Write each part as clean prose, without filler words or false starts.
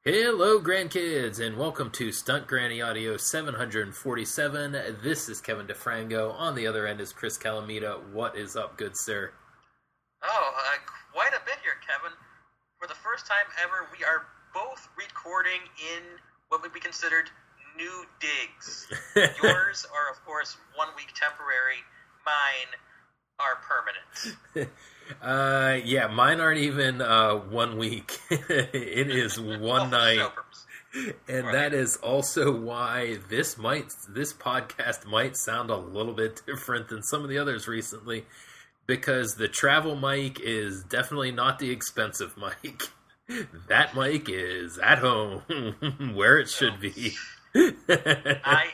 Hello, grandkids, and welcome to Stunt Granny Audio 747. This is Kevin DeFrango. On the other end is Chris Calamita. What is up, good sir? Quite a bit here, Kevin. For the first time ever, we are both recording in what would be considered new digs. Yours are, of course, 1 week temporary. Mine are permanent. Yeah, mine aren't even 1 week. It is one night. And right. That is also why this podcast might sound a little bit different than some of the others recently, because the travel mic is definitely not the expensive mic. That mic is at home, where it should be. I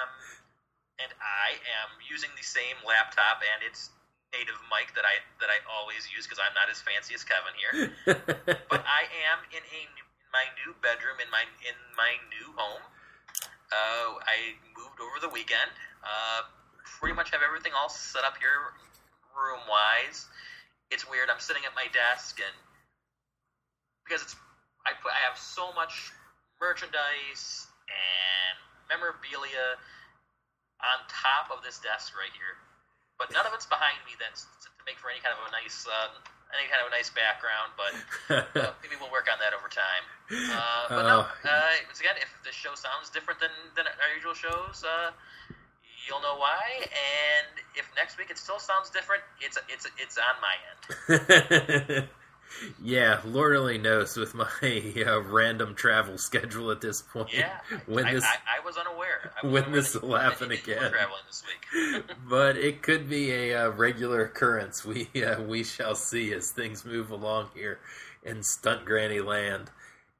am using the same laptop and its native mic that I always use because I'm not as fancy as Kevin here. But I am in my new bedroom in my new home. I moved over the weekend. Pretty much have everything all set up here room wise. It's weird. I'm sitting at my desk and because I have so much merchandise and memorabilia on top of this desk right here. But none of it's behind me that's to make for any kind of a nice background. But maybe we'll work on that over time. Once again, if the show sounds different than our usual shows, you'll know why. And if next week it still sounds different, it's on my end. Yeah, Lord only knows with my random travel schedule at this point. Yeah, I was unaware. When this will happen again. Traveling this week. But it could be a regular occurrence. We shall see as things move along here in Stunt Granny Land.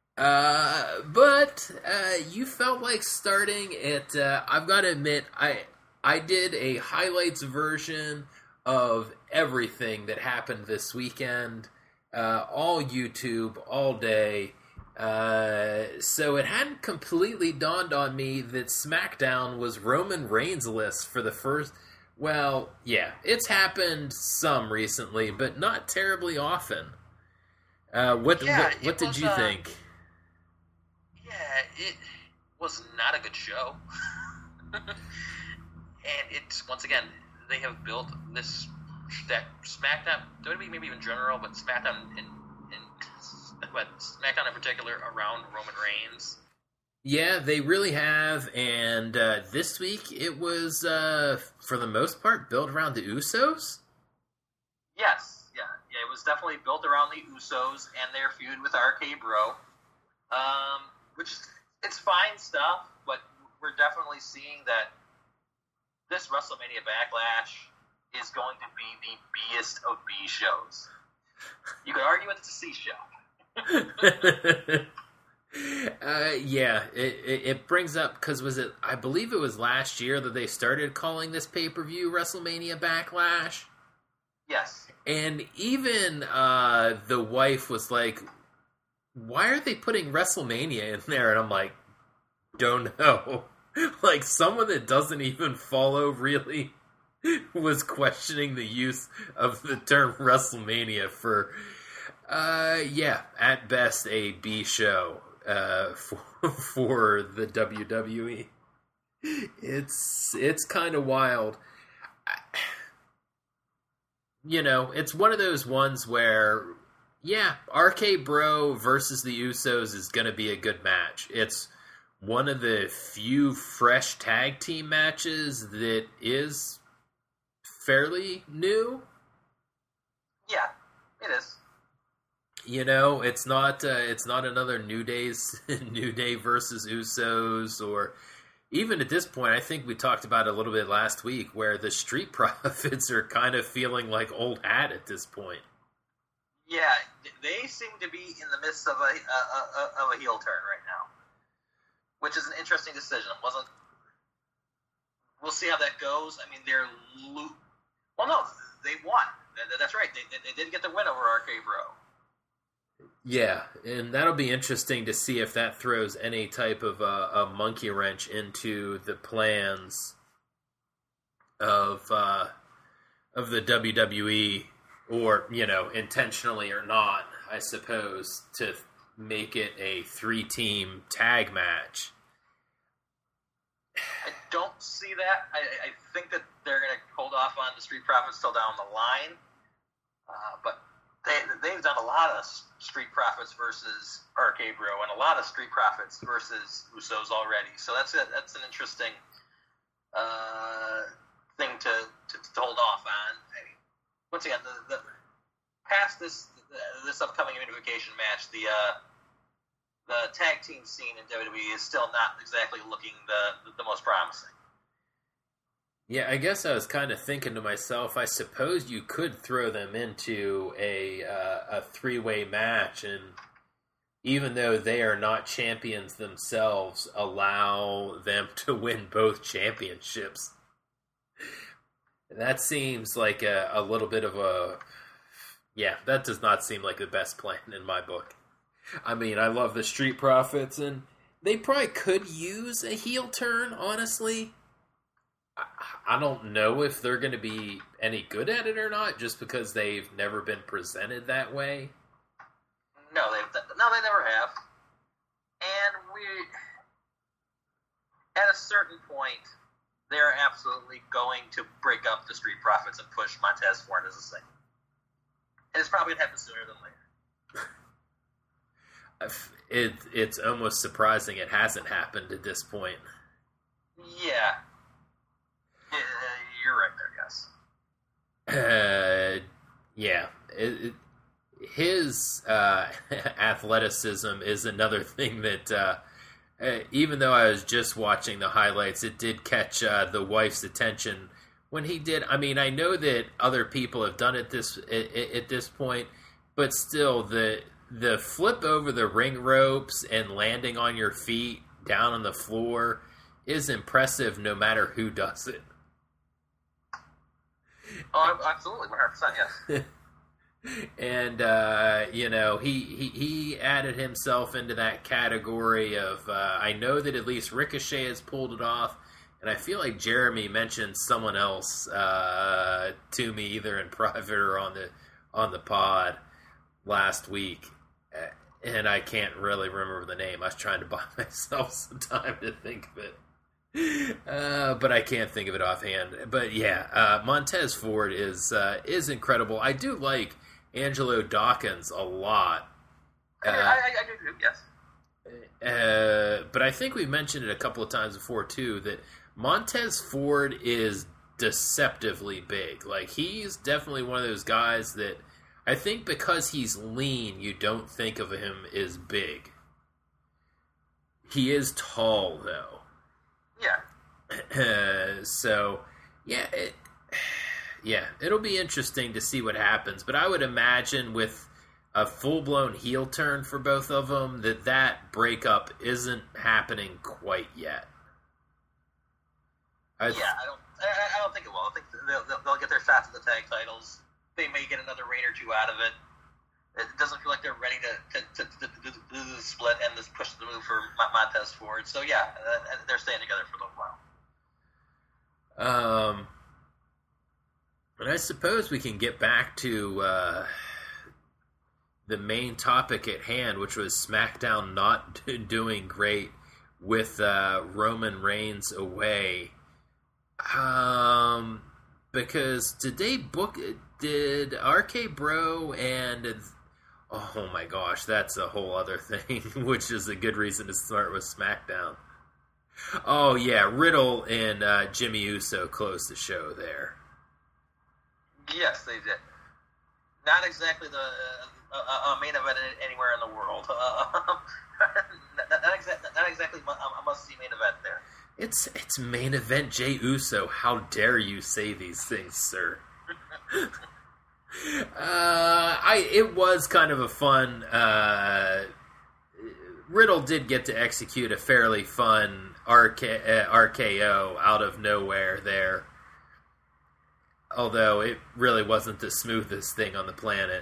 But you felt like starting it. I've got to admit, I did a highlights version of everything that happened this weekend. All YouTube, all day. So it hadn't completely dawned on me that SmackDown was Roman Reigns-less for the first... Well, yeah, it's happened some recently, but not terribly often. What did you think? Yeah, it was not a good show. And it's, once again, they have built this... SmackDown, WWE maybe even general, but SmackDown SmackDown in particular around Roman Reigns. Yeah, they really have, and this week it was, for the most part, built around the Usos? Yes, yeah, it was definitely built around the Usos and their feud with RK Bro, which, it's fine stuff, but we're definitely seeing that this WrestleMania Backlash is going to be the B-est of B shows. You could argue it's a C show. Yeah, it brings up, because I believe it was last year that they started calling this pay-per-view WrestleMania Backlash? Yes. And even the wife was like, why are they putting WrestleMania in there? And I'm like, don't know. Like, someone that doesn't even follow really was questioning the use of the term WrestleMania for, at best a B show for the WWE. It's kind of wild. It's one of those ones where, RK Bro versus the Usos is going to be a good match. It's one of the few fresh tag team matches that is fairly new. Yeah, it is. It's not another New Day versus Usos, or even at this point, I think we talked about it a little bit last week, where the Street Profits are kind of feeling like old hat at this point. Yeah, they seem to be in the midst of a heel turn right now, which is an interesting decision. We'll see how that goes. I mean, well, no, they won. That's right. They did get the win over RK Bro. Yeah, and that'll be interesting to see if that throws any type of a monkey wrench into the plans of the WWE, or intentionally or not, I suppose, to make it a 3-team tag match. I don't see that. I think that they're going to hold off on the Street Profits till down the line. But they've done a lot of Street Profits versus RK Bro and a lot of Street Profits versus Usos already. So that's an interesting thing to hold off on. I mean, once again, the past this upcoming unification match, the tag team scene in WWE is still not exactly looking the most promising. Yeah, I guess I was kind of thinking to myself, I suppose you could throw them into a 3-way match, and even though they are not champions themselves, allow them to win both championships. That seems like a little bit of a... Yeah, that does not seem like the best plan in my book. I mean, I love the Street Profits, and they probably could use a heel turn, honestly. I don't know if they're going to be any good at it or not, just because they've never been presented that way. No, they never have. And at a certain point, they're absolutely going to break up the Street Profits and push Montez Ford as a single. And it's probably going to happen sooner than later. It's almost surprising it hasn't happened at this point. Yeah. You're right there, yes. Yeah. His athleticism is another thing that, even though I was just watching the highlights, it did catch the wife's attention when he did. I mean, I know that other people have done it at this point, but still, the flip over the ring ropes and landing on your feet down on the floor is impressive no matter who does it. Oh, absolutely, 100%, yes. And, he added himself into that category of, I know that at least Ricochet has pulled it off, and I feel like Jeremy mentioned someone else to me either in private or on the pod last week, and I can't really remember the name. I was trying to buy myself some time to think of it. But I can't think of it offhand. But yeah, Montez Ford is incredible. I do like Angelo Dawkins a lot. I do, yes. But I think we mentioned it a couple of times before too, that Montez Ford is deceptively big. Like, he's definitely one of those guys that I think because he's lean, you don't think of him as big. He is tall though. Yeah. So, it'll be interesting to see what happens. But I would imagine with a full-blown heel turn for both of them, that breakup isn't happening quite yet. I don't think it will. I think they'll get their shots at the tag titles. They may get another reign or two out of it. It doesn't feel like they're ready to do the split and just push the move for Montez Ford. So yeah, they're staying together for a little while. And I suppose we can get back to the main topic at hand, which was SmackDown not doing great with Roman Reigns away. Because did RK Bro and... Oh my gosh, that's a whole other thing, which is a good reason to start with SmackDown. Oh yeah, Riddle and Jimmy Uso closed the show there. Yes, they did. Not exactly the main event anywhere in the world. Not exactly a must-see main event there. It's main event Jey Uso. How dare you say these things, sir? It was kind of a fun. Riddle did get to execute a fairly fun RKO out of nowhere there, although it really wasn't the smoothest thing on the planet.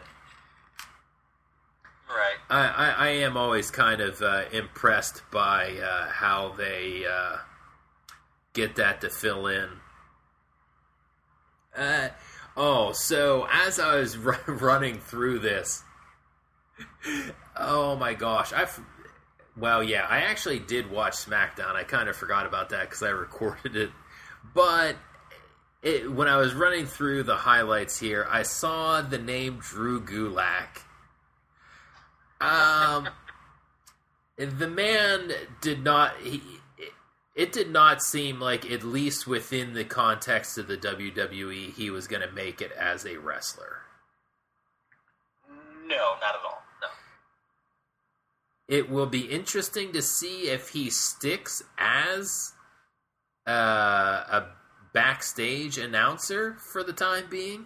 Right. I am always kind of impressed by how they get that to fill in. So as I was running through this, Oh my gosh. Well, yeah, I actually did watch SmackDown. I kind of forgot about that because I recorded it. But when I was running through the highlights here, I saw the name Drew Gulak. The man did not... It did not seem like, at least within the context of the WWE, he was going to make it as a wrestler. No, not at all. No. It will be interesting to see if he sticks as a backstage announcer for the time being.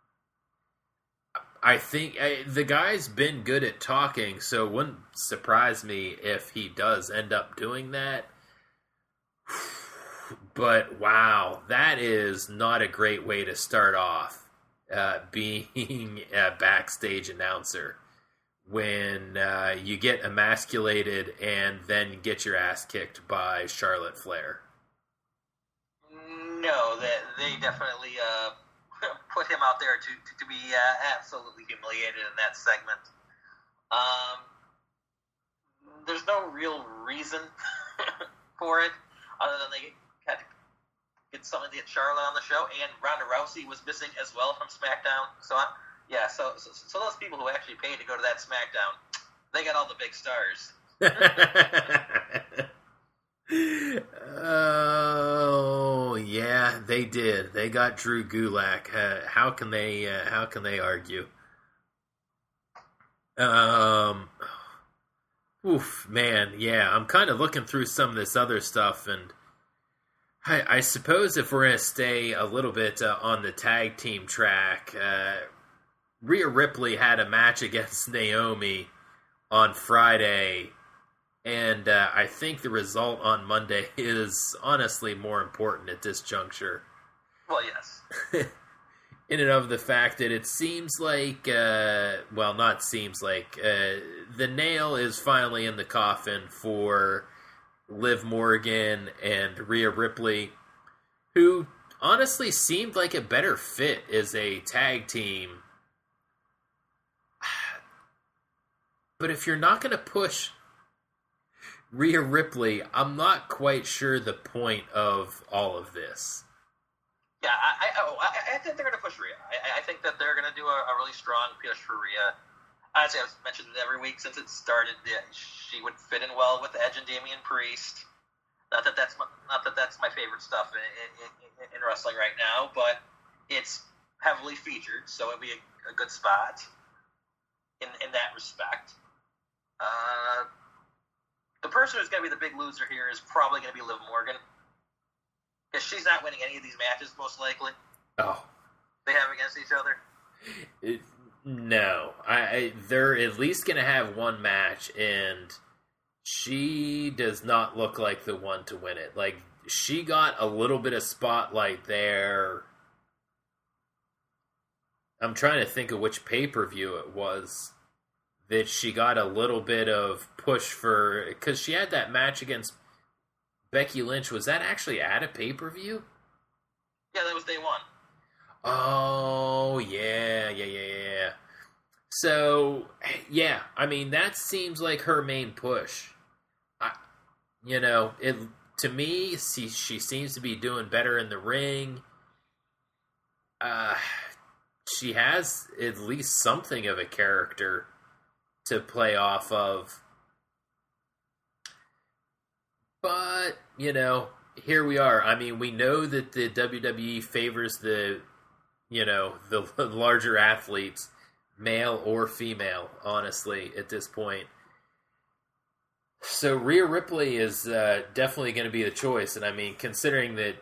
I think the guy's been good at talking, so it wouldn't surprise me if he does end up doing that. But wow, that is not a great way to start off being a backstage announcer when you get emasculated and then get your ass kicked by Charlotte Flair. No, they definitely put him out there to be absolutely humiliated in that segment. There's no real reason for it, other than they had to get something to get Charlotte on the show, and Ronda Rousey was missing as well from SmackDown. So those people who actually paid to go to that SmackDown, they got all the big stars. Oh yeah, they did. They got Drew Gulak. How can they argue? Oof, man, yeah. I'm kind of looking through some of this other stuff, and I suppose if we're going to stay a little bit on the tag team track, Rhea Ripley had a match against Naomi on Friday, and I think the result on Monday is honestly more important at this juncture. Well, yes. In and of the fact that it seems like, not seems like, the nail is finally in the coffin for Liv Morgan and Rhea Ripley, who honestly seemed like a better fit as a tag team. But if you're not going to push Rhea Ripley, I'm not quite sure the point of all of this. Yeah, I think they're going to push Rhea. I think that they're going to do a really strong push for Rhea. Honestly, I've mentioned it every week since it started. She would fit in well with Edge and Damian Priest. Not that that's my favorite stuff in wrestling right now, but it's heavily featured, so it'd be a good spot in that respect. The person who's going to be the big loser here is probably going to be Liv Morgan. Because she's not winning any of these matches, most likely. Oh. They have against each other? No. They're at least going to have one match, and she does not look like the one to win it. Like, she got a little bit of spotlight there. I'm trying to think of which pay-per-view it was that she got a little bit of push for, because she had that match against Becky Lynch. Was that actually at a pay-per-view? Yeah, that was day one. Oh, yeah. So, yeah, I mean, that seems like her main push. To me, she seems to be doing better in the ring. She has at least something of a character to play off of. But, here we are. I mean, we know that the WWE favors the larger athletes, male or female, honestly, at this point. So Rhea Ripley is definitely going to be the choice. And I mean, considering that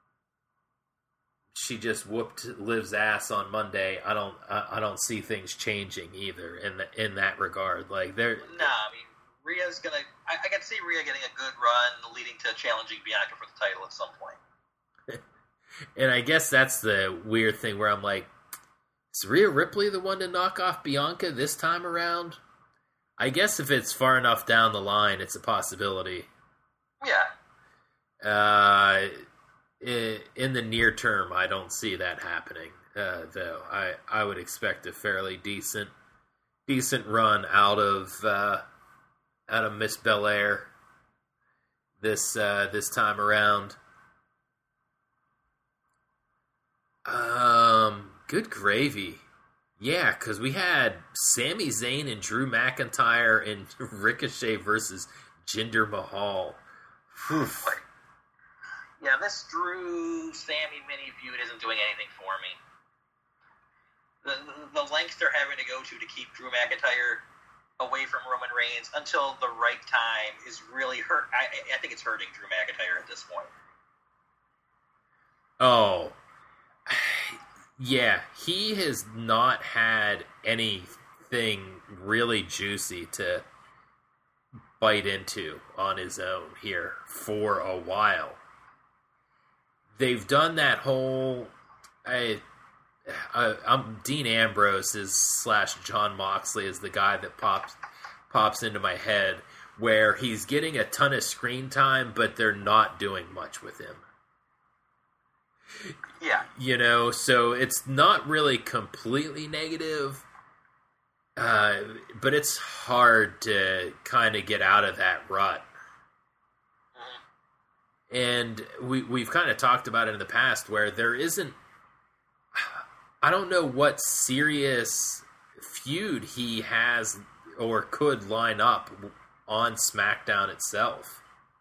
she just whooped Liv's ass on Monday, I don't see things changing either in that regard. Like they're Rhea's gonna. I can see Rhea getting a good run, leading to challenging Bianca for the title at some point. And I guess that's the weird thing where I'm like, is Rhea Ripley the one to knock off Bianca this time around? I guess if it's far enough down the line, it's a possibility. Yeah. In the near term, I don't see that happening, though. I would expect a fairly decent decent run out of Miss Belair this time around. Good gravy. Yeah, because we had Sami Zayn and Drew McIntyre and Ricochet versus Jinder Mahal. Oof. Yeah, this Drew Sammy mini feud isn't doing anything for me. The length they're having to go to keep Drew McIntyre away from Roman Reigns until the right time is really hurt. I think it's hurting Drew McIntyre at this point. Oh, yeah, he has not had anything really juicy to bite into on his own here for a while. They've done that whole... Dean Ambrose / John Moxley is the guy that pops into my head, where he's getting a ton of screen time, but they're not doing much with him. Yeah. You know, so it's not really completely negative, but it's hard to kind of get out of that rut. And we've kind of talked about it in the past where there isn't... I don't know what serious feud he has or could line up on SmackDown itself.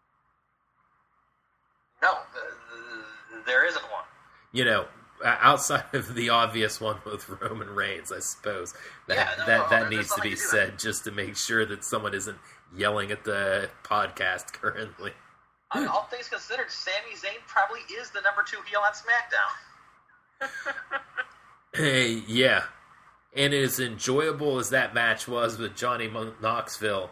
No, there isn't one. You know, outside of the obvious one with Roman Reigns, I suppose. That needs to be said just to make sure that someone isn't yelling at the podcast currently. All things considered, Sami Zayn probably is the number 2 heel on SmackDown. Hey, yeah. And as enjoyable as that match was with Johnny Knoxville,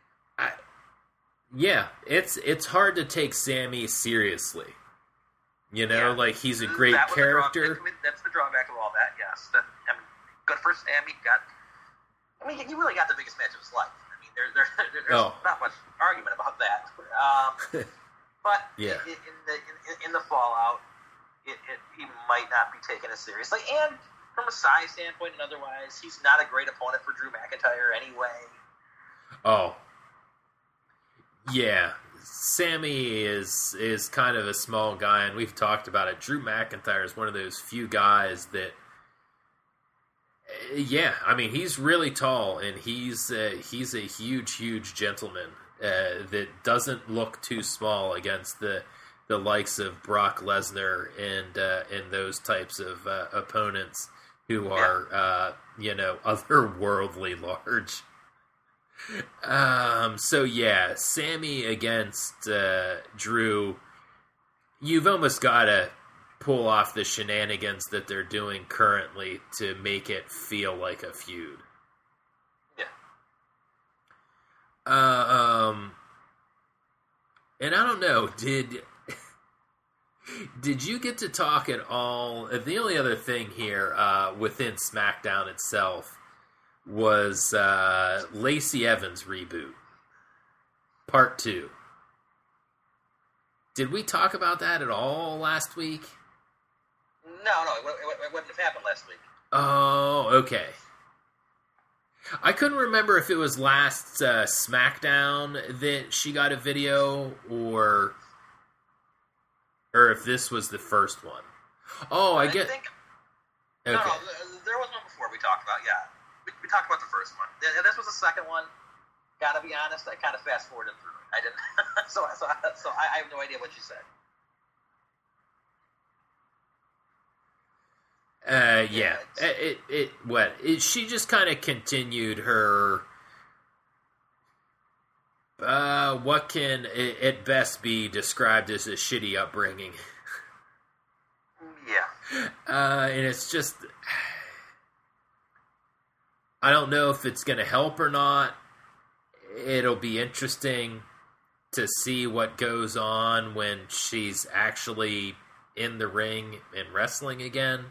it's hard to take Sami seriously. You know, like he's a great character. That's the drawback of all that. Yes, good for Sami. He really got the biggest match of his life. I mean, there's not much argument about that. But yeah. in the fallout, he might not be taken as seriously. And from a size standpoint and otherwise, he's not a great opponent for Drew McIntyre anyway. Oh. Yeah. Sami is kind of a small guy, and we've talked about it. Drew McIntyre is one of those few guys that, yeah, I mean, he's really tall, and he's a huge gentleman that doesn't look too small against the likes of Brock Lesnar and those types of opponents who are, otherworldly large. So yeah, Sami against Drew, you've almost got to pull off the shenanigans that they're doing currently to make it feel like a feud. Yeah. And I don't know, did you get to talk at all? The only other thing here within SmackDown itself was Lacey Evans reboot, Part 2. Did we talk about that at all last week? No, it wouldn't have happened last week. Oh, okay. I couldn't remember if it was last SmackDown that she got a video, or if this was the first one. Oh, I get... think... Okay. No, there was one before we talked about, yeah. We talked about the first one. This was the second one. Gotta be honest, I kind of fast-forwarded through it. I didn't... so I have no idea what you said. Yeah. She just kind of continued her... what can at best be described as a shitty upbringing. Yeah. And it's just... I don't know if it's going to help or not. It'll be interesting to see what goes on when she's actually in the ring and wrestling again.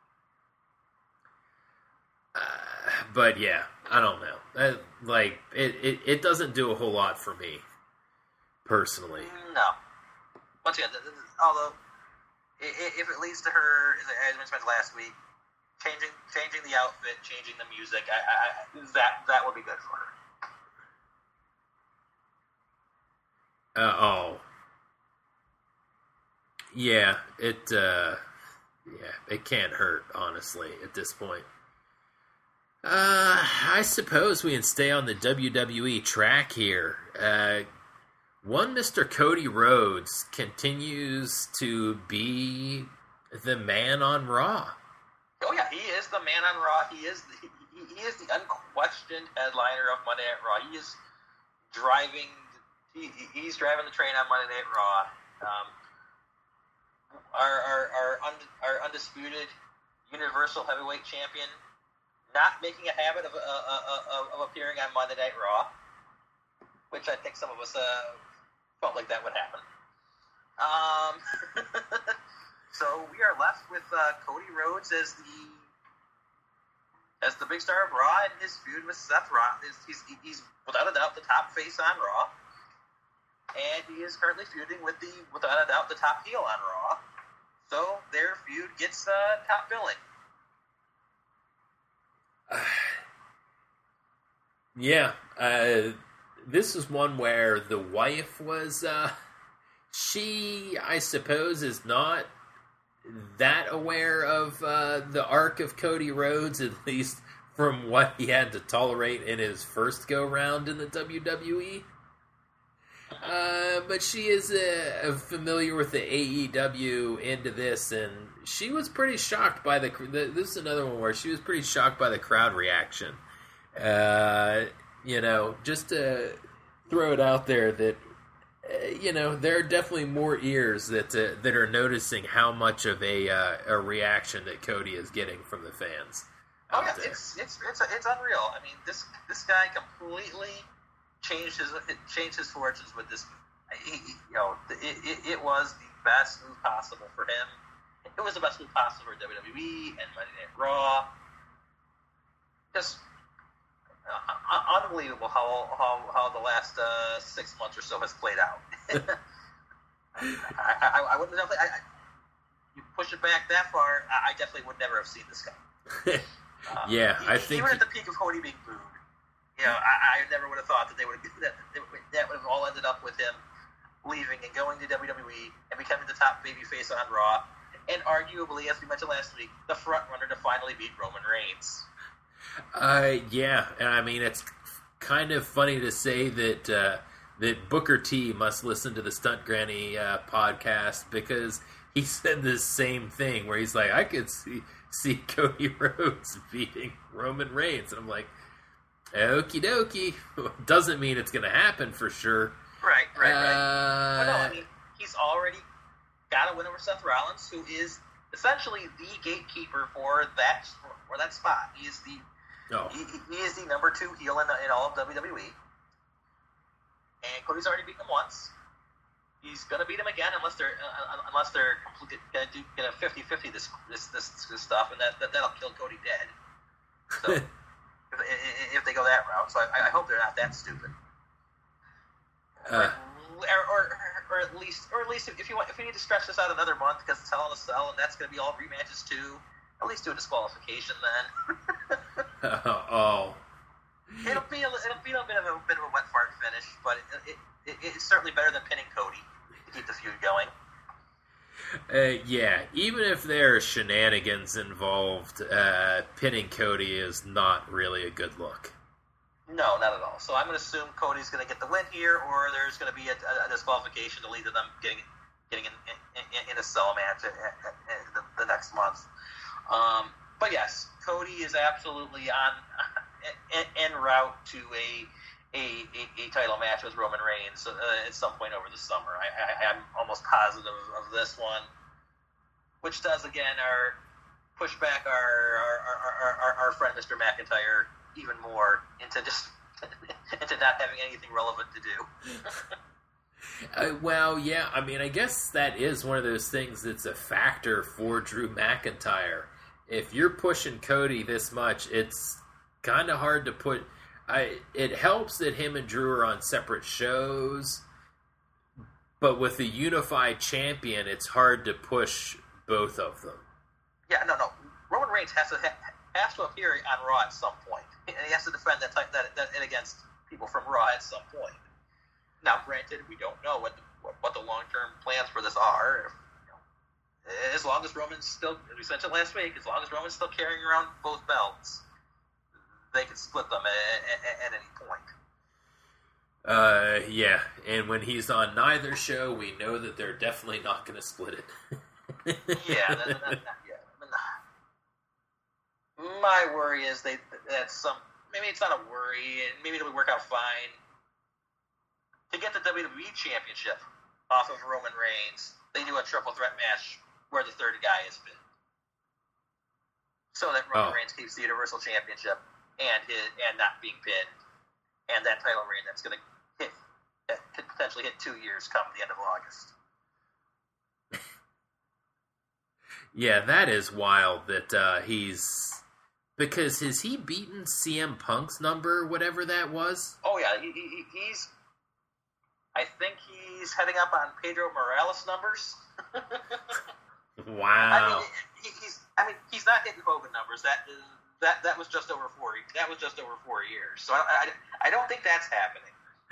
But yeah, I don't know. It doesn't do a whole lot for me, personally. No. Once again, although, if it leads to her, as I mentioned last week, changing the outfit, changing the music. That would be good for her. Yeah, it can't hurt, honestly, at this point. I suppose we can stay on the WWE track here. One Mr. Cody Rhodes continues to be the man on Raw. Oh yeah, he is the man on Raw. He is the unquestioned headliner of Monday Night Raw. He's driving the train on Monday Night Raw. Our undisputed Universal Heavyweight Champion, not making a habit of appearing on Monday Night Raw, which I think some of us felt like that would happen. So we are left with Cody Rhodes as the big star of Raw, and his feud with Seth Rollins. He's without a doubt the top face on Raw, and he is currently feuding with without a doubt the top heel on Raw. So their feud gets top billing. Yeah, this is one where the wife was, she, I suppose, is not that aware of the arc of Cody Rhodes, at least from what he had to tolerate in his first go-round in the WWE. But she is familiar with the AEW into this, and she was pretty shocked by this is another one where she was pretty shocked by the crowd reaction. Just to throw it out there that, there are definitely more ears that are noticing how much of a reaction that Cody is getting from the fans. Oh yeah, it's unreal. I mean, this guy completely changed his fortunes with this. It was the best move possible for him. It was the best move possible for WWE and Monday Night Raw. Just unbelievable how the last 6 months or so has played out. I wouldn't definitely. You push it back that far, I definitely would never have seen this guy. I think even at the peak of Cody being booed, I never would have thought that that would have all ended up with him leaving and going to WWE and becoming the top babyface on Raw, and arguably, as we mentioned last week, the front runner to finally beat Roman Reigns. And I mean, it's kind of funny to say that that Booker T must listen to the Stunt Granny podcast, because he said this same thing where he's like, I could see Cody Rhodes beating Roman Reigns, and I'm like, okie dokie. Doesn't mean it's going to happen for sure. Right. But no, I mean, he's already got a win over Seth Rollins, who is essentially the gatekeeper for that spot. He is the number 2 heel in all of WWE. And Cody's already beaten him once. He's going to beat him again unless they're going to get a 50-50 this stuff, and that'll kill Cody dead. So if they go that route, so I hope they're not that stupid. Or at least if you need to stretch this out another month because it's Hell in a Cell and that's going to be all rematches too, at least do a disqualification then. It'll be a bit of a wet fart finish, but it's certainly better than pinning Cody to keep the feud going. Even if there are shenanigans involved, pinning Cody is not really a good look. No, not at all. So I'm going to assume Cody's going to get the win here, or there's going to be a disqualification to lead to them getting in a cell match the next month. But yes, Cody is absolutely en route to a title match with Roman Reigns at some point over the summer. I'm almost positive of this one, which does again push back our friend Mr. McIntyre even more into not having anything relevant to do. I mean, I guess that is one of those things that's a factor for Drew McIntyre. If you're pushing Cody this much, it's kind of hard to put. It helps that him and Drew are on separate shows, but with the unified champion, it's hard to push both of them. Yeah, no. Roman Reigns has to appear on Raw at some point, and he has to defend that against people from Raw at some point. Now, granted, we don't know what the long-term plans for this are. As long as Roman's still, as we mentioned last week, as long as Roman's still carrying around both belts, they can split them at any point. Yeah, and when he's on neither show, we know that they're definitely not going to split it. Yeah, not yet. I mean, my worry is maybe it's not a worry, and maybe it'll work out fine. To get the WWE Championship off of Roman Reigns, they do a triple threat match where the third guy is pinned, so that Roman Reigns keeps the Universal Championship and not being pinned, and that title reign that's going to could potentially hit 2 years come the end of August. Yeah, that is wild that because has he beaten CM Punk's number, whatever that was? Oh yeah, he's. I think he's heading up on Pedro Morales' numbers. Wow. He's not hitting Hogan numbers. That was just over 4. That was just over 4 years. So I don't think that's happening.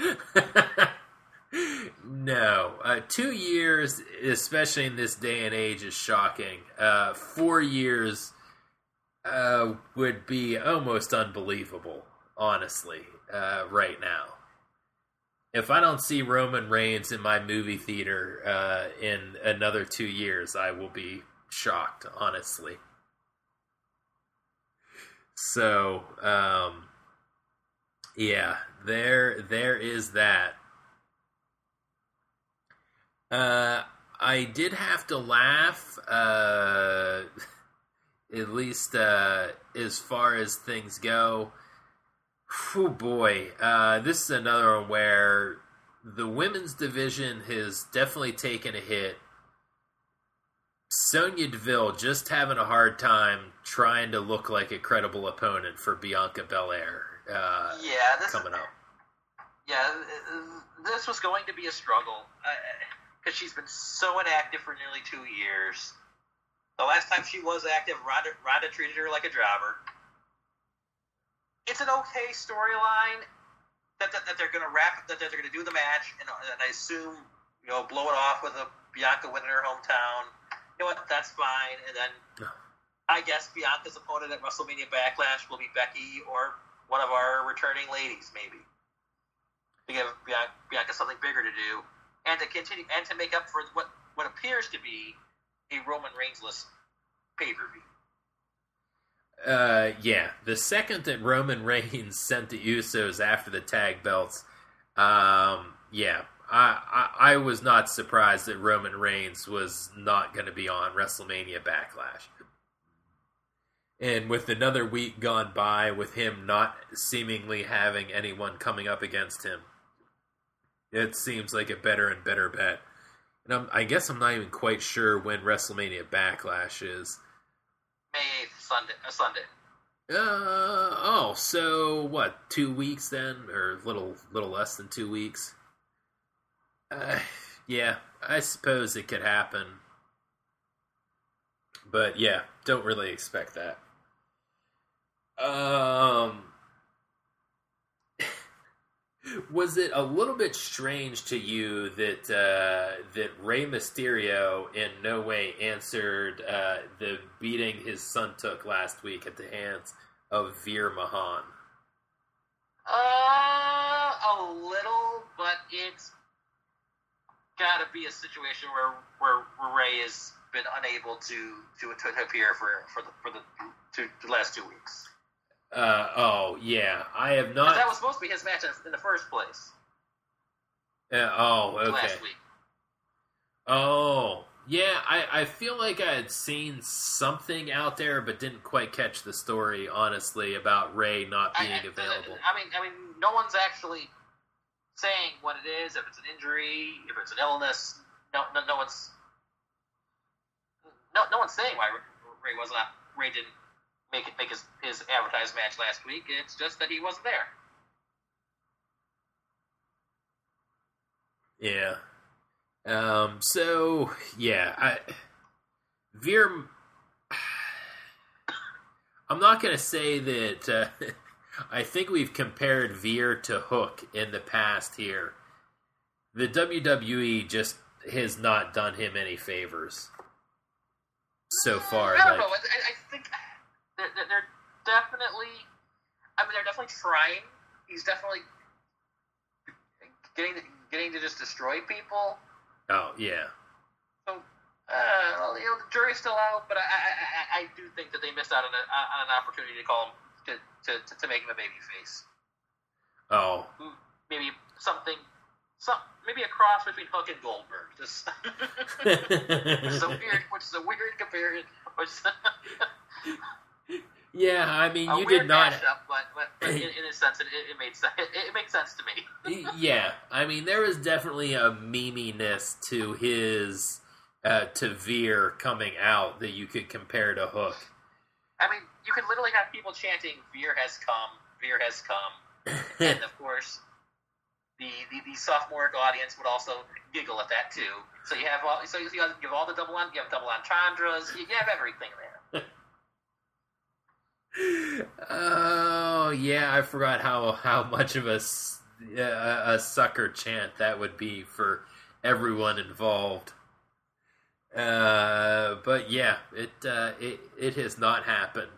No, 2 years, especially in this day and age, is shocking. 4 years would be almost unbelievable, honestly, right now. If I don't see Roman Reigns in my movie theater in another 2 years, I will be shocked, honestly. So, yeah, there is that. I did have to laugh, at least as far as things go. Oh boy, this is another one where the women's division has definitely taken a hit. Sonya Deville just having a hard time trying to look like a credible opponent for Bianca Belair coming up. Yeah, this was going to be a struggle because she's been so inactive for nearly 2 years. The last time she was active, Ronda treated her like a jobber. It's an okay storyline that they're going to wrap, that they're going to do the match, and I assume blow it off with a Bianca winning her hometown. You know what? That's fine. And then I guess Bianca's opponent at WrestleMania Backlash will be Becky or one of our returning ladies, maybe, to give Bianca something bigger to do, and to continue and to make up for what appears to be a Roman Reigns-less pay-per-view. Yeah, the second that Roman Reigns sent the Usos after the tag belts, yeah, I was not surprised that Roman Reigns was not going to be on WrestleMania Backlash. And with another week gone by, with him not seemingly having anyone coming up against him, it seems like a better and better bet. And I guess I'm not even quite sure when WrestleMania Backlash is. May 8th, Sunday. So what? 2 weeks then, or a little less than 2 weeks? Yeah, I suppose it could happen, but yeah, don't really expect that. Was it a little bit strange to you that Rey Mysterio in no way answered the beating his son took last week at the hands of Veer Mahaan? A little, but it's got to be a situation where Rey has been unable to appear for the last 2 weeks. Yeah, I have not. That was supposed to be his match in the first place. Okay. Last week. Oh, yeah. I feel like I had seen something out there, but didn't quite catch the story. Honestly, about Rey not being available. I mean, no one's actually saying what it is. If it's an injury, if it's an illness, no one's saying why Rey didn't make his advertised match last week. It's just that he wasn't there. Yeah. So yeah, Veer. I'm not going to say that. I think we've compared Veer to Hook in the past here. The WWE just has not done him any favors so far. I don't know. I think they're definitely. I mean, they're definitely trying. He's definitely getting to just destroy people. Oh yeah. So, well, the jury's still out, but I do think that they missed out on an opportunity to call him to make him a baby face. Oh. Maybe maybe a cross between Hook and Goldberg. Which is a weird comparison. Yeah, I mean, you did did not. Mashup, but in a sense, it made sense. It makes sense to me. Yeah, I mean, there was definitely a meminess to his to Veer coming out that you could compare to Hook. I mean, you could literally have people chanting "Veer has come, Veer has come," and of course, the sophomoric audience would also giggle at that too. So you have all the double entendres, you have everything there. Oh yeah, I forgot how much of a sucker chant that would be for everyone involved. But yeah, it has not happened.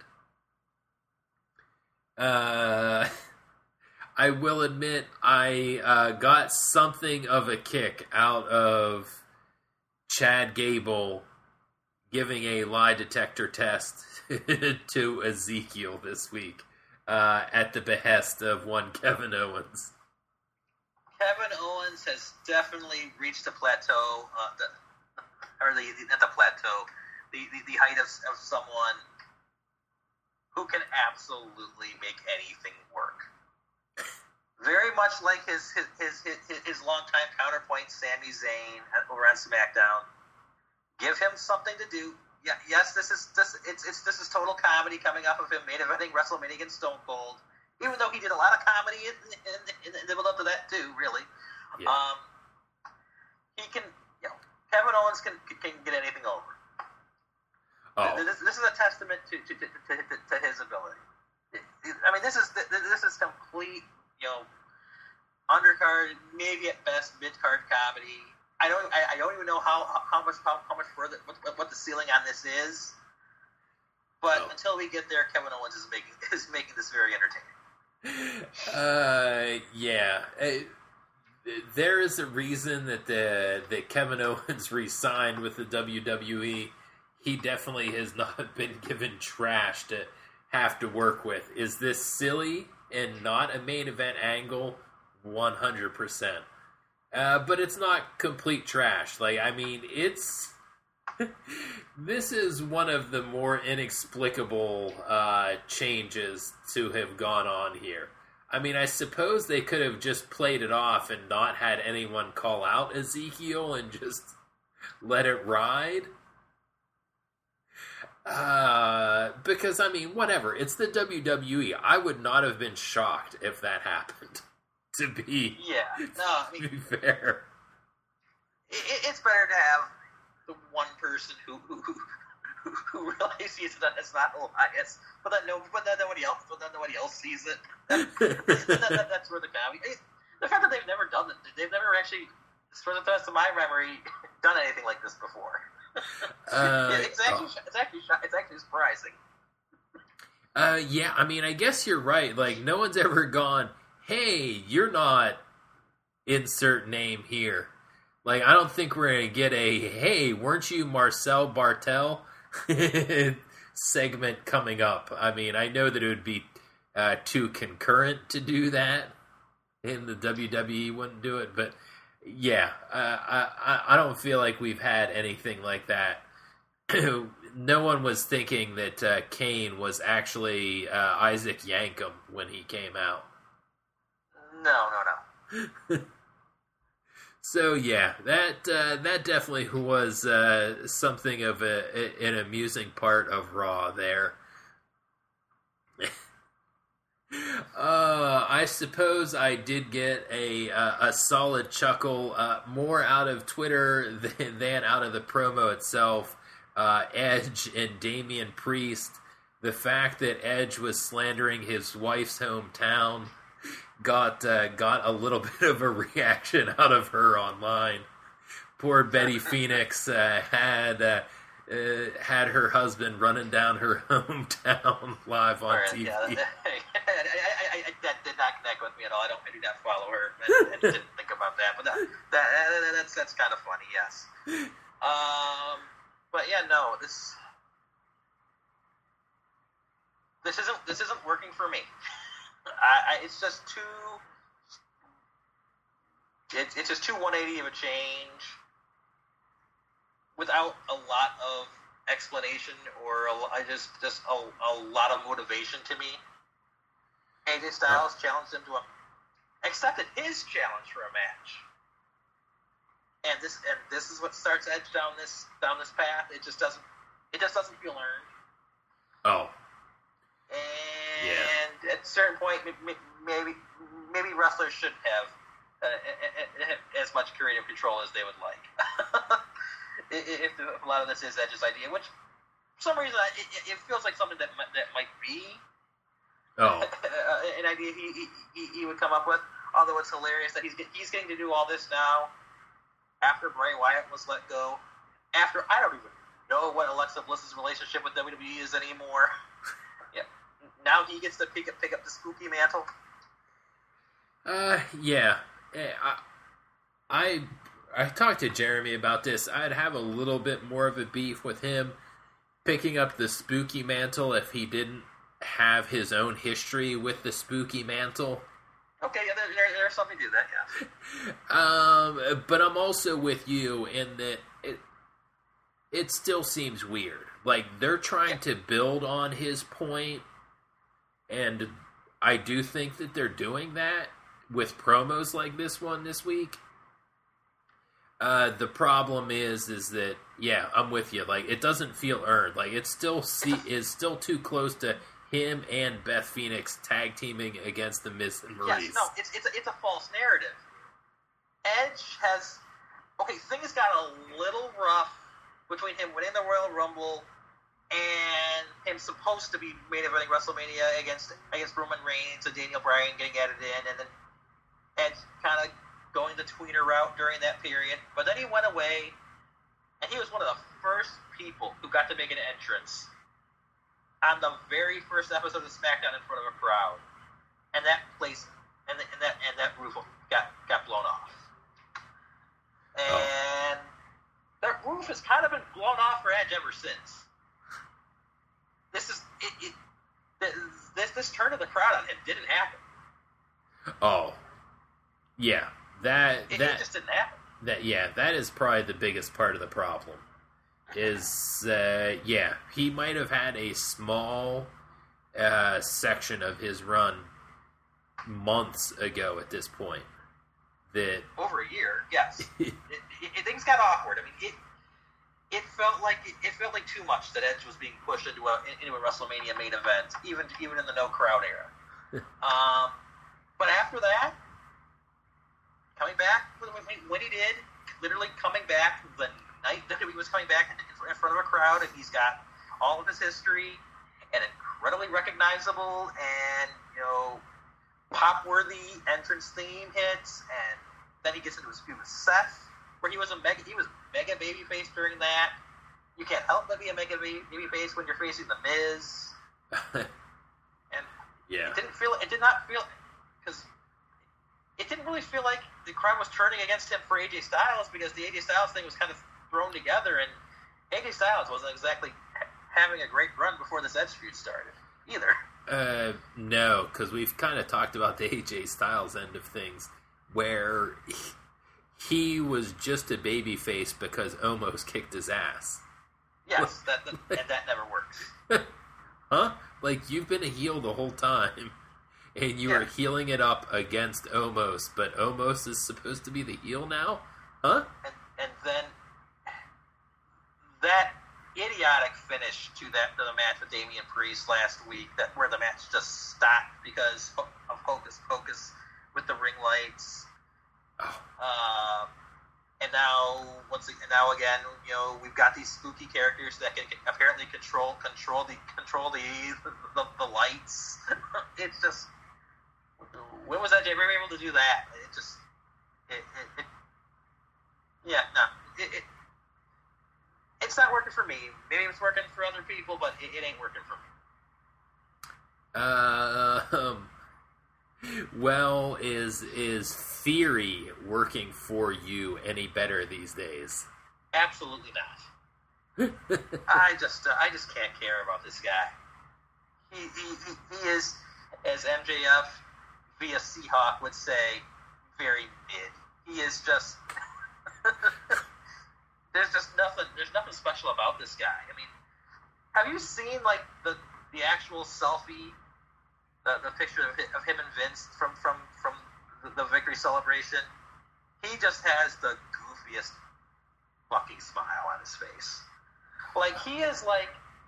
I will admit I got something of a kick out of Chad Gable giving a lie detector test to Ezekiel this week at the behest of one Kevin Owens. Kevin Owens has definitely reached the plateau, not the plateau, the height of someone who can absolutely make anything work. Very much like his longtime counterpoint, Sami Zayn, over on SmackDown. Give him something to do. Yeah, yes, this is total comedy coming off of him main eventing WrestleMania against Stone Cold. Even though he did a lot of comedy in the build up to that too, really. Yeah. He can, Kevin Owens can get anything over. Oh. This is a testament to his ability. I mean, this is complete, undercard, maybe at best mid-card comedy. I don't even know how much further what the ceiling on this is. But until we get there, Kevin Owens is making this very entertaining. Yeah. There is a reason that Kevin Owens re-signed with the WWE. He definitely has not been given trash to have to work with. Is this silly and not a main event angle? 100%. But it's not complete trash. It's... This is one of the more inexplicable changes to have gone on here. I mean, I suppose they could have just played it off and not had anyone call out Ezekiel and just let it ride. Because, I mean, whatever. It's the WWE. I would not have been shocked if that happened. To be fair. It's better to have the one person who really sees that it's not Elias, but then nobody else sees it. That's where the comedy. The fact that they've never done it, they've never actually, for the best of my memory, done anything like this before. It's actually surprising. Yeah, I mean, I guess you're right. No one's ever gone, hey, you're not insert name here. I don't think we're going to get a, hey, weren't you Marcel Bartel segment coming up. I mean, I know that it would be too concurrent to do that, and the WWE wouldn't do it, but yeah, I don't feel like we've had anything like that. No one was thinking that Kane was actually Isaac Yankem when he came out. No. So yeah, that definitely was something of an amusing part of Raw there. I suppose I did get a solid chuckle, more out of Twitter than out of the promo itself. Edge and Damian Priest the fact that Edge was slandering his wife's hometown got a little bit of a reaction out of her online. Poor Betty Phoenix had her husband running down her hometown live on TV. Yeah, that did not connect with me at all. I do not follow her, and didn't think about that. But that's kind of funny, yes. But yeah, no, this isn't working for me. It's just too. It's just too 180 of a change without a lot of explanation or just a lot of motivation to me. AJ Styles challenged him accepted his challenge for a match, and this is what starts Edge down this path. It just doesn't feel earned. Oh. And at a certain point, maybe wrestlers should have as much creative control as they would like. If a lot of this is Edge's idea, which for some reason it feels like something that might be an idea he would come up with. Although it's hilarious that he's getting to do all this now after Bray Wyatt was let go. After I don't even know what Alexa Bliss's relationship with WWE is anymore. Yeah, now he gets to pick up the spooky mantle. Yeah. I talked to Jeremy about this. I'd have a little bit more of a beef with him picking up the spooky mantle if he didn't have his own history with the spooky mantle. Okay, yeah, there's something to that, yeah. But I'm also with you in that it still seems weird. Like, they're trying to build on his point, and I do think that they're doing that with promos like this one this week. The problem is that, yeah, I'm with you. Like, it doesn't feel earned. Like, it still is still too close to him and Beth Phoenix tag teaming against the Miz and Maurice. Yes, no, it's a false narrative. Edge has things got a little rough between him winning the Royal Rumble and him supposed to be main eventing WrestleMania against Roman Reigns and Daniel Bryan getting added in, and then Edge kind of going the tweener route during that period. But then he went away, and he was one of the first people who got to make an entrance on the very first episode of SmackDown in front of a crowd, and that place and that roof got blown off, and that roof has kind of been blown off for Edge ever since. This turn of the crowd on him didn't happen. Oh, yeah, that just didn't happen. That is probably the biggest part of the problem. Is he might have had a small section of his run months ago at this point. That over a year, yes. Things got awkward. I mean, it felt like too much that Edge was being pushed into a WrestleMania main event, even in the no crowd era. But after that, coming back when he did, literally coming back the night that he was coming back in front of a crowd, and he's got all of his history and incredibly recognizable and pop-worthy entrance theme hits, and then he gets into his feud with Seth, where he was mega babyface during that. You can't help but be a mega babyface when you're facing the Miz. And yeah, it did not feel because it didn't really feel like the crowd was turning against him for AJ Styles, because the AJ Styles thing was kind of thrown together, and AJ Styles wasn't exactly having a great run before this Edge feud started either. No, because we've kind of talked about the AJ Styles end of things, where he was just a babyface because Omos kicked his ass. Yes, and that never works. Huh? Like, you've been a heel the whole time, and you are healing it up against Omos, but Omos is supposed to be the heel now? Huh? And then that idiotic finish to the match with Damian Priest last week, where the match just stopped because of Hocus Pocus with the ring lights. Oh. And now when now again, we've got these spooky characters that can apparently control the lights. It's just, when was that ever able to do that? It's not working for me. Maybe it's working for other people, but it ain't working for me. Well, is Theory working for you any better these days? Absolutely not. I just can't care about this guy. He is, as MJF via Seahawk would say, very mid. He is just there's nothing special about this guy. I mean, have you seen like the actual selfie, the picture of him and Vince from the victory celebration? He just has the goofiest fucking smile on his face. Like, he is like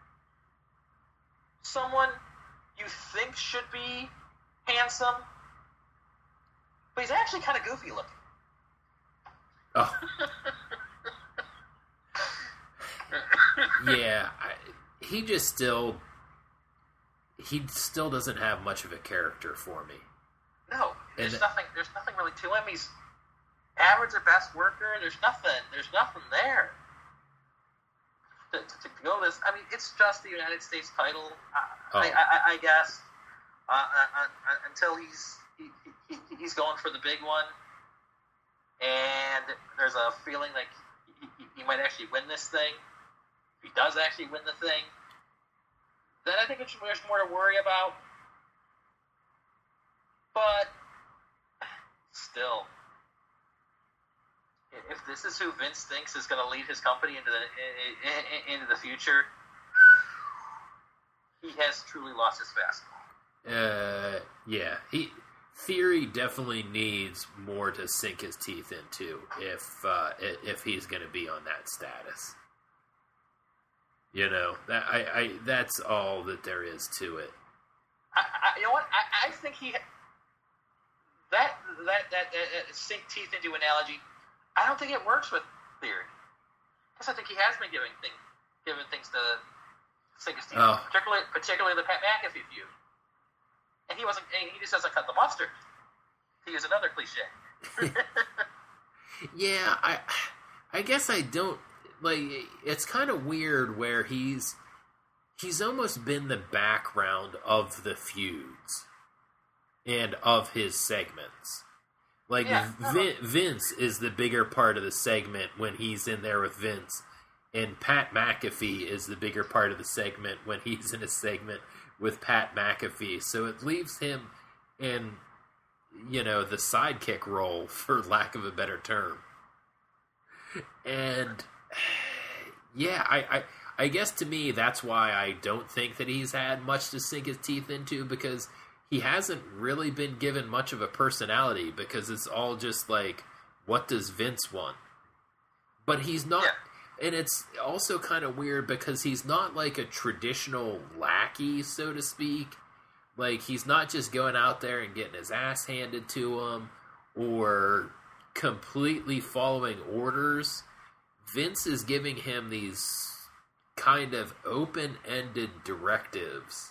someone you think should be handsome, but he's actually kind of goofy looking. Oh. Yeah, he still doesn't have much of a character for me. No, there's nothing really to him. He's average at best worker. There's nothing there to go this. I mean, it's just the United States title, I guess, until he's going for the big one, and there's a feeling like he might actually win this thing. If he does actually win the thing, then I think there's more to worry about. But still, if this is who Vince thinks is going to lead his company into the future, he has truly lost his fastball. Yeah. Theory definitely needs more to sink his teeth into if he's going to be on that status. That's all that there is to it. You know what? I think that sink teeth into analogy, I don't think it works with Theory. Because I think he has been giving things to sink his teeth, particularly the Pat McAfee feud. And he just doesn't cut the mustard, to use another cliche. Yeah, I guess I don't, like, it's kind of weird where he's almost been the background of the feuds and of his segments. Like, Vince is the bigger part of the segment when he's in there with Vince, and Pat McAfee is the bigger part of the segment when he's in a segment with Pat McAfee. So it leaves him in, the sidekick role, for lack of a better term. And, yeah, I guess to me that's why I don't think that he's had much to sink his teeth into, because he hasn't really been given much of a personality, because it's all just like, what does Vince want? But he's not... Yeah. And it's also kind of weird because he's not like a traditional lackey, so to speak. Like, he's not just going out there and getting his ass handed to him or completely following orders. Vince is giving him these kind of open-ended directives,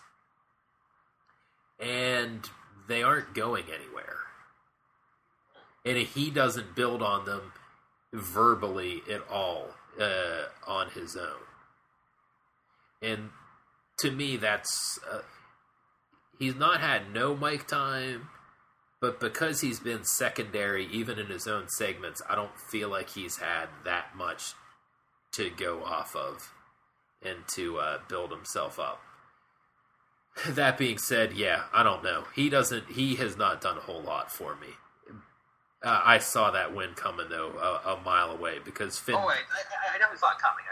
and they aren't going anywhere. And he doesn't build on them verbally at all. On his own. And to me, that's... he's not had no mic time, but because he's been secondary, even in his own segments, I don't feel like he's had that much to go off of and to build himself up. That being said, yeah, I don't know. He has not done a whole lot for me. I saw that win coming, though, a mile away, because Finn... Oh, wait, I never saw it coming.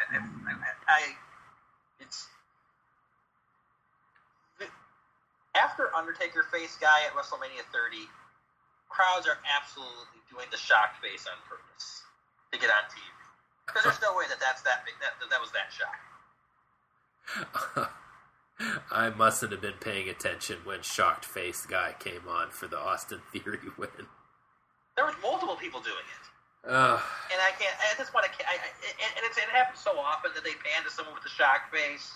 After Undertaker face guy at WrestleMania 30, crowds are absolutely doing the shocked face on purpose to get on TV. Because there's no way that was that shock. I mustn't have been paying attention when shocked face guy came on for the Austin Theory win. There was multiple people doing it. And I can't. At this point, I can't. It happens so often that they pan to someone with a shock face.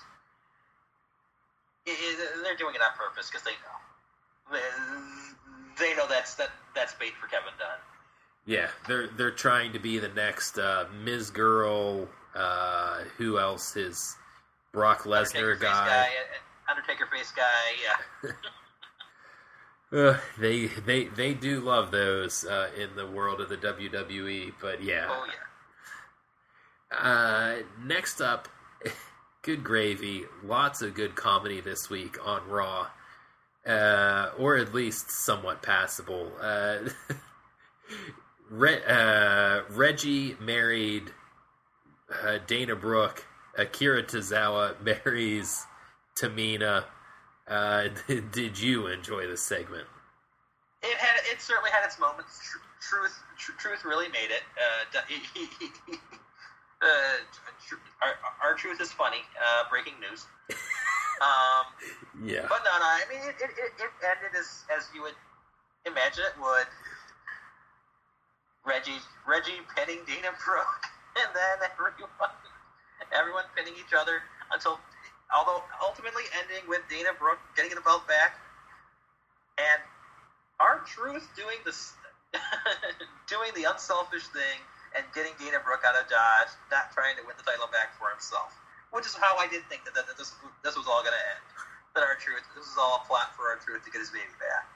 They're doing it on purpose because they know. They know that's bait for Kevin Dunn. Yeah, they're trying to be the next Ms. Girl. Who else is Brock Lesnar guy? Undertaker face guy. Yeah. They do love those in the world of the WWE, but yeah. Oh yeah. Next up, good gravy. Lots of good comedy this week on Raw, or at least somewhat passable. Reggie married Dana Brooke. Akira Tozawa marries Tamina. Did you enjoy this segment? It certainly had its moments. Truth really made it. Our truth is funny. Breaking news. Yeah. But no. I mean, it ended as you would imagine it would. Reggie pinning Dana Brooke, and then everyone pinning each other although ultimately ending with Dana Brooke getting the belt back, and R-Truth doing doing the unselfish thing and getting Dana Brooke out of Dodge, not trying to win the title back for himself, which is how I did think that this was all going to end. That R-Truth, this was all a plot for R-Truth to get his baby back.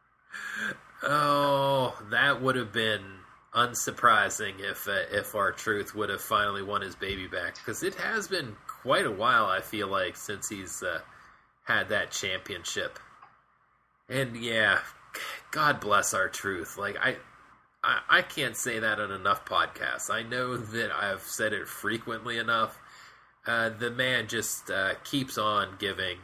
Oh, that would have been unsurprising if R-Truth would have finally won his baby back, because it has been quite a while, I feel like, since he's had that championship. And yeah, God bless R-Truth. Like I can't say that on enough podcasts. I know that I've said it frequently enough. The man just keeps on giving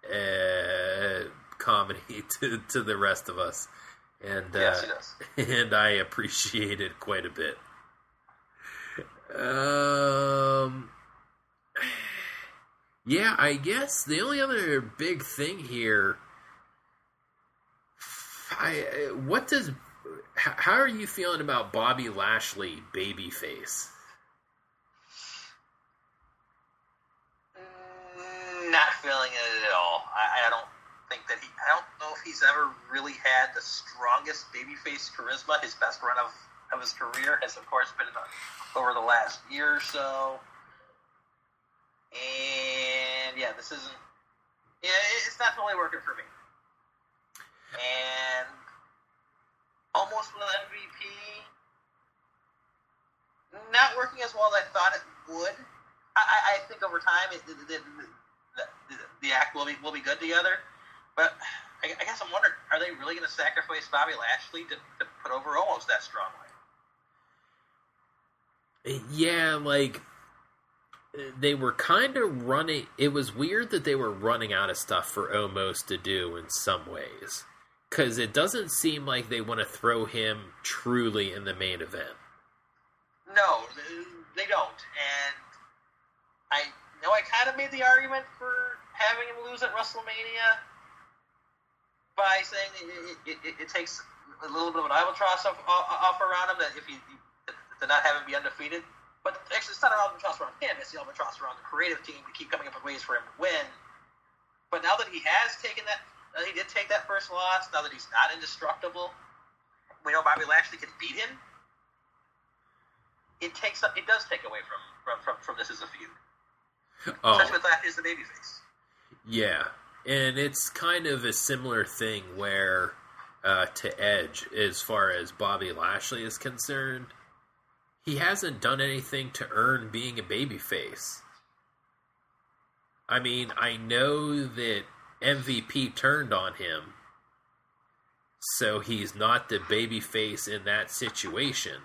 comedy to the rest of us. And, yes, he does. And I appreciate it quite a bit. Yeah, I guess the only other big thing here, how are you feeling about Bobby Lashley babyface? Not feeling it at all. I don't think that I don't know if he's ever really had the strongest babyface charisma. His best run of his career has, of course, been over the last year or so. And yeah, this isn't. Yeah, it's not totally working for me. And almost with MVP, not working as well as I thought it would. I think over time the act will be good together. But I guess I'm wondering, are they really going to sacrifice Bobby Lashley to put over Omos that strongly? Yeah, like, they were kind of running... It was weird that they were running out of stuff for Omos to do in some ways. Because it doesn't seem like they want to throw him truly in the main event. No, they don't. And I know I kind of made the argument for having him lose at WrestleMania by saying it takes a little bit of an albatross off around him, that if you to not have him be undefeated. But actually, it's not an albatross around him; it's the albatross around the creative team to keep coming up with ways for him to win. But now that he has taken that, he did take that first loss. Now that he's not indestructible, we know Bobby Lashley can beat him. It does take away from this as a feud, especially with Lashley as the babyface. Yeah. And it's kind of a similar thing where, to Edge, as far as Bobby Lashley is concerned, he hasn't done anything to earn being a babyface. I mean, I know that MVP turned on him, so he's not the babyface in that situation.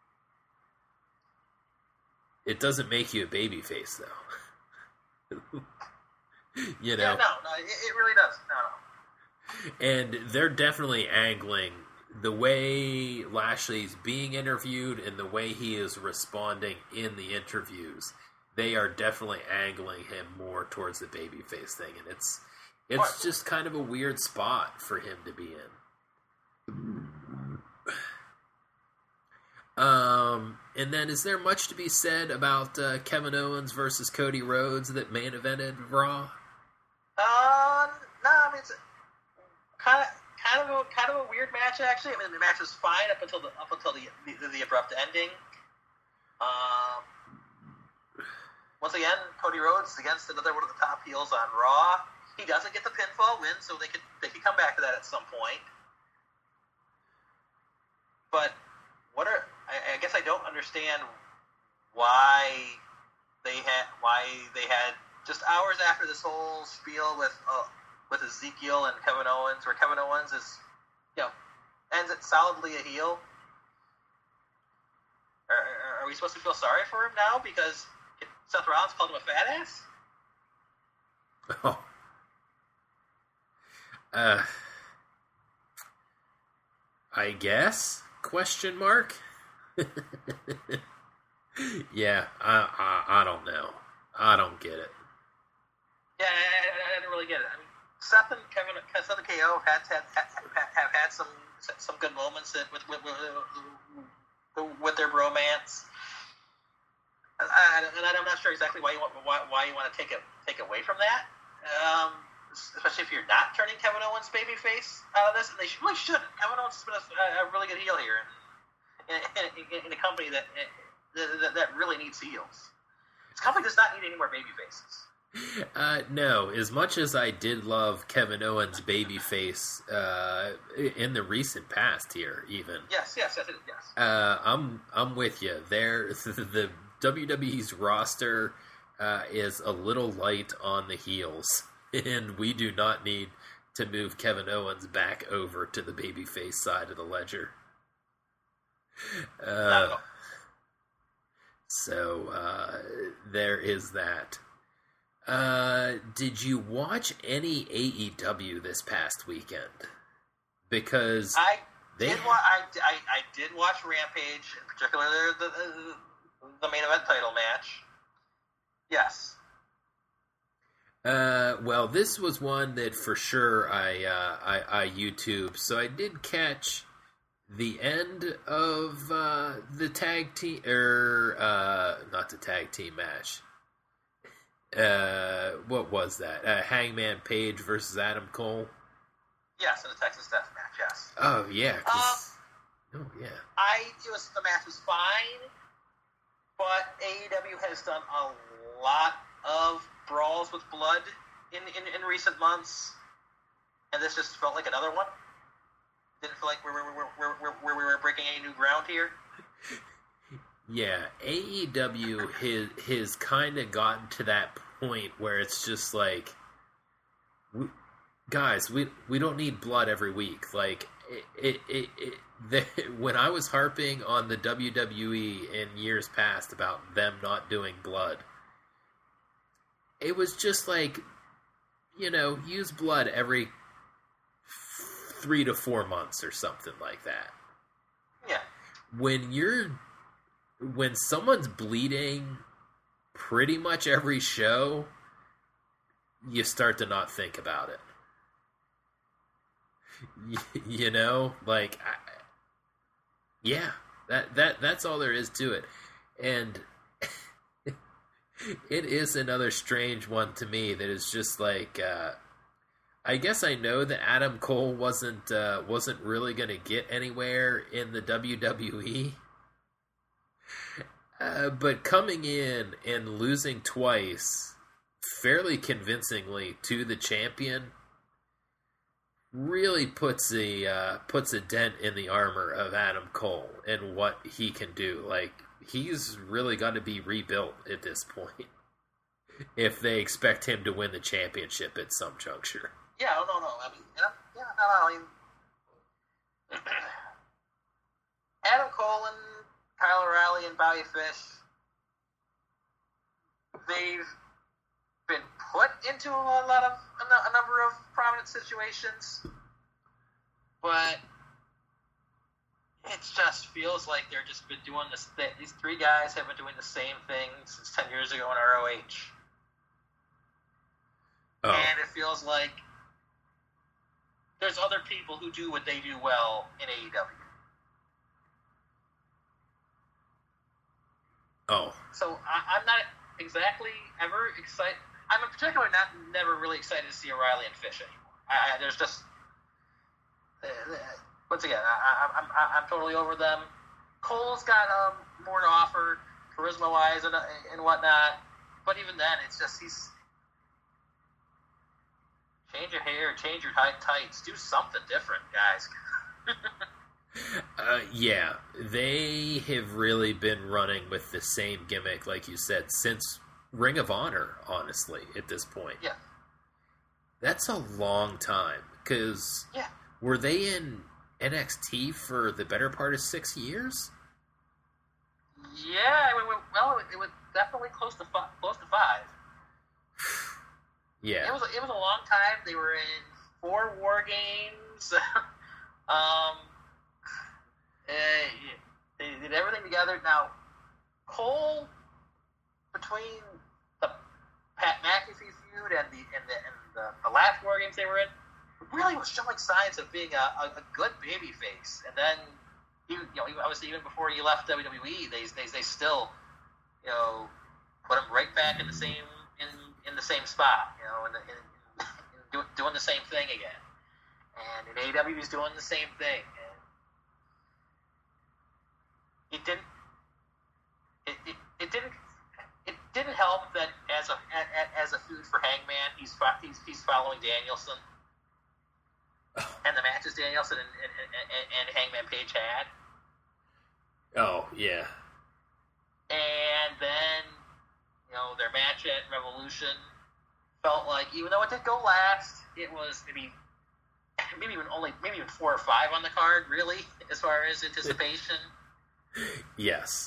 It doesn't make you a babyface, though. You know? Yeah, no, it really does. No. And they're definitely angling the way Lashley's being interviewed and the way he is responding in the interviews. They are definitely angling him more towards the babyface thing, and it's just kind of a weird spot for him to be in. And then is there much to be said about Kevin Owens versus Cody Rhodes that main evented Raw? No, I mean, it's kind of a weird match actually. I mean, the match was fine up until the abrupt ending. Once again, Cody Rhodes is against another one of the top heels on Raw. He doesn't get the pinfall win, so they could come back to that at some point. But I guess I don't understand why they had just hours after this whole spiel with Ezekiel and Kevin Owens, where Kevin Owens is, ends it solidly a heel. Are we supposed to feel sorry for him now because Seth Rollins called him a fat ass? Oh. I guess? Question mark? Yeah, I don't know. I don't get it. Yeah, I didn't really get it. I mean, Seth and KO have had some good moments with their bromance, and I'm not sure exactly why you want to take it away from that. Especially if you're not turning Kevin Owens babyface out of this, and they really shouldn't. Kevin Owens has been a really good heel here in a company that really needs heels. This company does not need any more babyfaces. No, as much as I did love Kevin Owens' babyface in the recent past here, even. Yes. I'm with you. The WWE's roster is a little light on the heels, and we do not need to move Kevin Owens back over to the babyface side of the ledger. Not at all. So there is that. Did you watch any AEW this past weekend? Because I did watch Rampage, in particular the main event title match. Yes. Well, this was one that for sure I YouTube, so I did catch the end of the tag team, not the tag team match. What was that? Hangman Page versus Adam Cole? Yes, in the Texas Death Match, yes. Oh, yeah. The match was fine, but AEW has done a lot of brawls with blood in recent months, and this just felt like another one. Didn't feel like we were breaking any new ground here. Yeah, AEW has kind of gotten to that point where it's just like, guys, we don't need blood every week. Like when I was harping on the WWE in years past about them not doing blood, it was just like, use blood every 3 to 4 months or something like that. Yeah. When someone's bleeding pretty much every show, you start to not think about it. That's all there is to it. And it is another strange one to me that is just like, I guess I know that Adam Cole wasn't really going to get anywhere in the WWE. But coming in and losing twice, fairly convincingly to the champion, really puts a dent in the armor of Adam Cole and what he can do. Like, he's really got to be rebuilt at this point if they expect him to win the championship at some juncture. Yeah, no. I mean, Adam Cole and Kyle O'Reilly and Bobby Fish, they've been put into a number of prominent situations, but it just feels like they're just been doing this. These three guys have been doing the same thing since 10 years ago in ROH. Oh. And it feels like there's other people who do what they do well in AEW. Oh. So I'm not exactly ever excited. I'm in particular never really excited to see O'Reilly and Fish anymore. There's just once again, I'm totally over them. Cole's got more to offer, charisma wise and whatnot. But even then, it's just he's change your hair, change your tights, do something different, guys. Yeah, they have really been running with the same gimmick, like you said, since Ring of Honor, honestly, at this point. Yeah. That's a long time, because were they in NXT for the better part of 6 years? Yeah, it was definitely close to 5. Yeah. It was a long time. They were in 4 War Games. They did everything together. Now, Cole, between the Pat McAfee feud and the last War Games they were in, really was showing signs of being a good baby face. And then, obviously even before he left WWE, they still, put him right back in the same spot, and doing the same thing again. And in AEW, he's doing the same thing. And it didn't help that as a feud for Hangman, he's following Danielson, and the matches Danielson and Hangman Page had. Oh yeah. And then their match at Revolution felt like, even though it did go last, it was maybe even 4 or 5 on the card, really, as far as anticipation. Yes.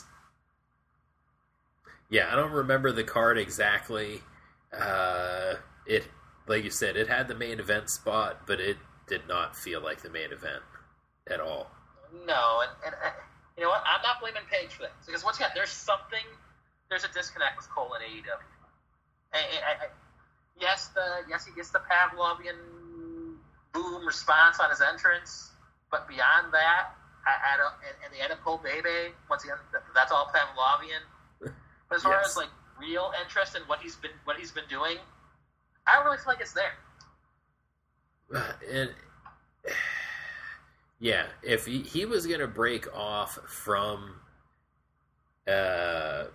Yeah, I don't remember the card exactly. It, like you said, it had the main event spot, but it did not feel like the main event at all. No, and you know what? I'm not blaming Page for that, because once again, there's a disconnect with Cole and AEW. Yes, he gets the Pavlovian boom response on his entrance, but beyond that, and the end of Cole Bebe, once again, that's all Pavlovian. But as far as like real interest in what he's been doing, I don't really feel like it's there. And yeah, if he was gonna break off from the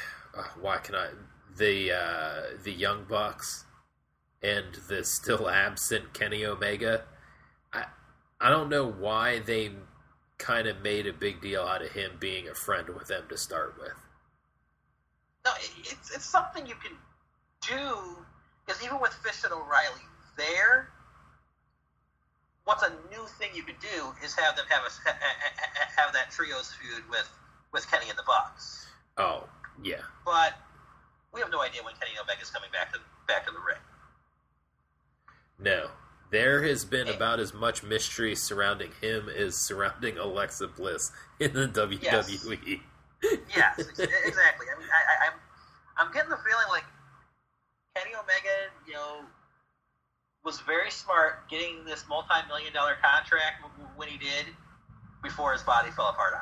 Young Bucks and the still absent Kenny Omega, I don't know why they kind of made a big deal out of him being a friend with them to start with. No, it's something you can do, because even with Fish and O'Reilly there, what's a new thing you could do is have them have that trios feud with Kenny and the Bucks. Oh, yeah. But we have no idea when Kenny Omega's coming back to the ring. No. There has been about as much mystery surrounding him as surrounding Alexa Bliss in the WWE. Yes, exactly. I mean, I'm getting the feeling like Kenny Omega, was very smart getting this multi-million-dollar contract when he did, before his body fell apart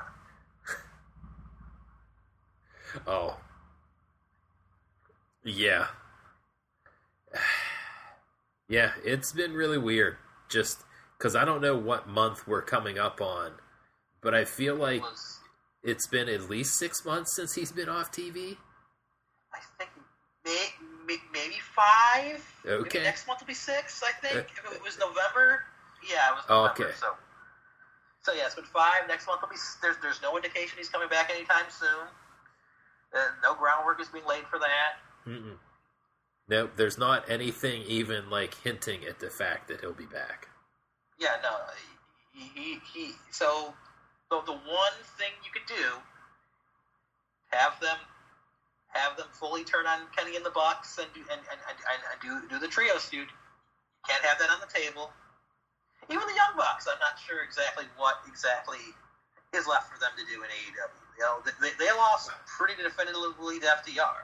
on him. Oh. Yeah. Yeah, it's been really weird, just because I don't know what month we're coming up on, but I feel like it's been at least 6 months since he's been off TV. I think maybe 5. Okay. Maybe next month will be 6, I think. If it was November, yeah, it was November. Okay. So yeah, it's been 5. Next month will be. There's no indication he's coming back anytime soon. No groundwork is being laid for that. Mm-mm. Nope, there's not anything even like hinting at the fact that he'll be back. Yeah, no. So the one thing you could do, have them fully turn on Kenny and the Bucks and do the trio feud. You can't have that on the table. Even the Young Bucks, I'm not sure what is left for them to do in AEW. They lost pretty definitively to FTR.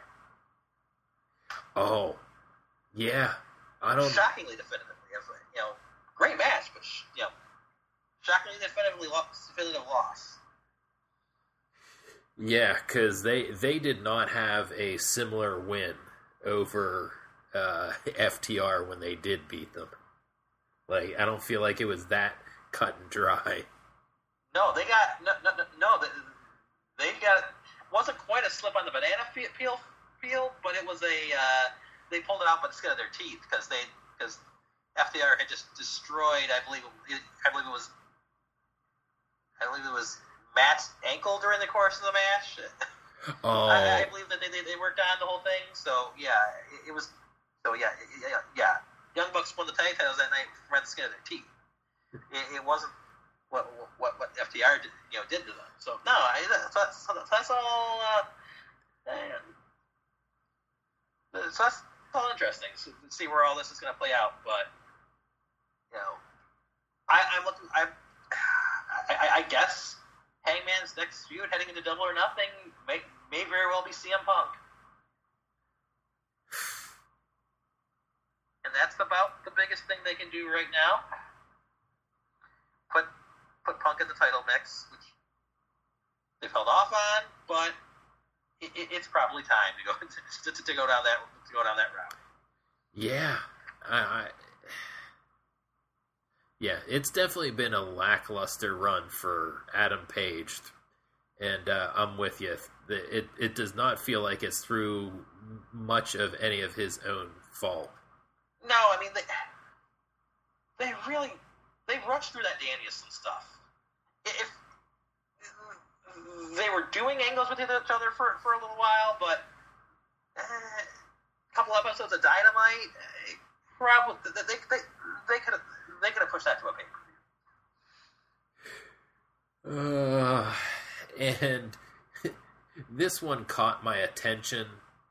Oh, yeah. I don't. Shockingly definitively, great match, but shockingly definitive loss. Yeah, because they did not have a similar win over FTR when they did beat them. Like, I don't feel like it was that cut and dry. No, they got no. They got wasn't quite a slip on the banana peel, but it was a they pulled it out by the skin of their teeth because FTR had just destroyed. I believe it was Matt's ankle during the course of the match. Oh, I believe that they worked on the whole thing. So yeah, it was. So yeah. Young Bucks won the tag titles that night by the skin of their teeth. It wasn't what FTR did to them. So no, that's all. So that's all interesting. So to see where all this is going to play out, but I'm looking. I guess Hangman's next feud heading into Double or Nothing may very well be CM Punk. And that's about the biggest thing they can do right now. Put Punk in the title mix, which they've held off on, but it's probably time to go down that route. Yeah, yeah, it's definitely been a lackluster run for Adam Page, and I'm with you. It does not feel like it's through much of any of his own fault. No, I mean they rushed through that Danielson stuff. If they were doing angles with each other for a little while, but a couple episodes of Dynamite, probably they could have pushed that to a pay-per-view. And this one caught my attention.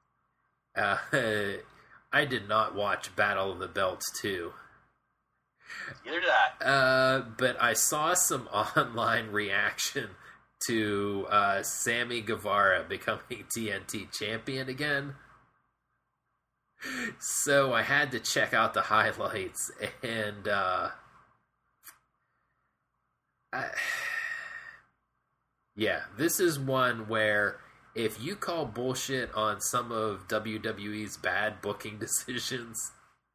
I did not watch Battle of the Belts 2. Neither did I. But I saw some online reaction to Sammy Guevara becoming TNT champion again. So I had to check out the highlights, and yeah, this is one where if you call bullshit on some of WWE's bad booking decisions,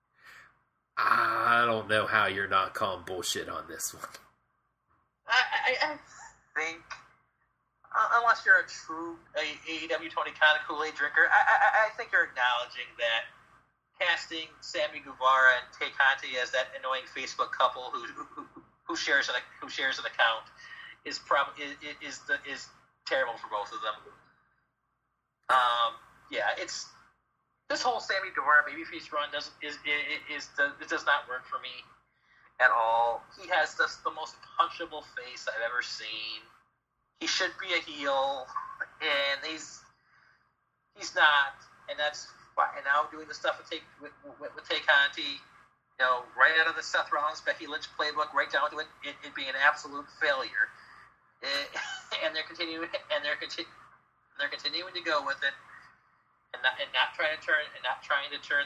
I don't know how you're not calling bullshit on this one. I think, unless you're a true AEW Tony Khan Kool-Aid drinker, I think you're acknowledging that casting Sammy Guevara and Tay Conti as that annoying Facebook couple who shares an account is terrible for both of them. Yeah, it's this whole Sammy Guevara babyface run does not work for me at all. He has the most punchable face I've ever seen. He should be a heel, and he's not, and that's why. And now doing the stuff with Tay Conti, right out of the Seth Rollins Becky Lynch playbook, right down to it being an absolute failure. And they're continuing to go with it, and not trying to turn